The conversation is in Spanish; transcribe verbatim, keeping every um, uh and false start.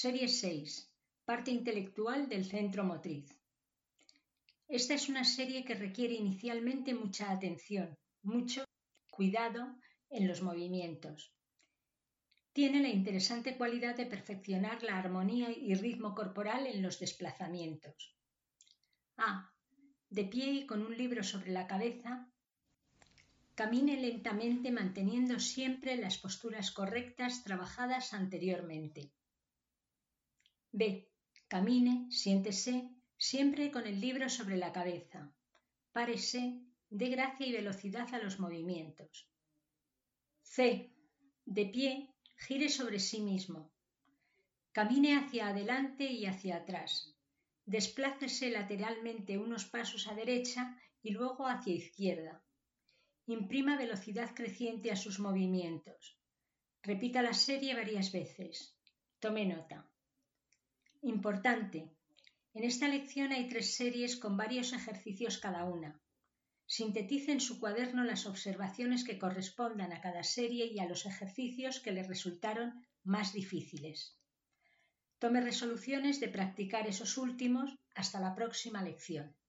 Serie seis. Parte intelectual del centro motriz. Esta es una serie que requiere inicialmente mucha atención, mucho cuidado en los movimientos. Tiene la interesante cualidad de perfeccionar la armonía y ritmo corporal en los desplazamientos. A. De pie y con un libro sobre la cabeza, camine lentamente manteniendo siempre las posturas correctas trabajadas anteriormente. B. Camine, siéntese, siempre con el libro sobre la cabeza. Párese, dé gracia y velocidad a los movimientos. C. De pie, gire sobre sí mismo. Camine hacia adelante y hacia atrás. Desplácese lateralmente unos pasos a derecha y luego hacia izquierda. Imprima velocidad creciente a sus movimientos. Repita la serie varias veces. Tome nota. Importante. En esta lección hay tres series con varios ejercicios cada una. Sintetice en su cuaderno las observaciones que correspondan a cada serie y a los ejercicios que le resultaron más difíciles. Tome resoluciones de practicar esos últimos hasta la próxima lección.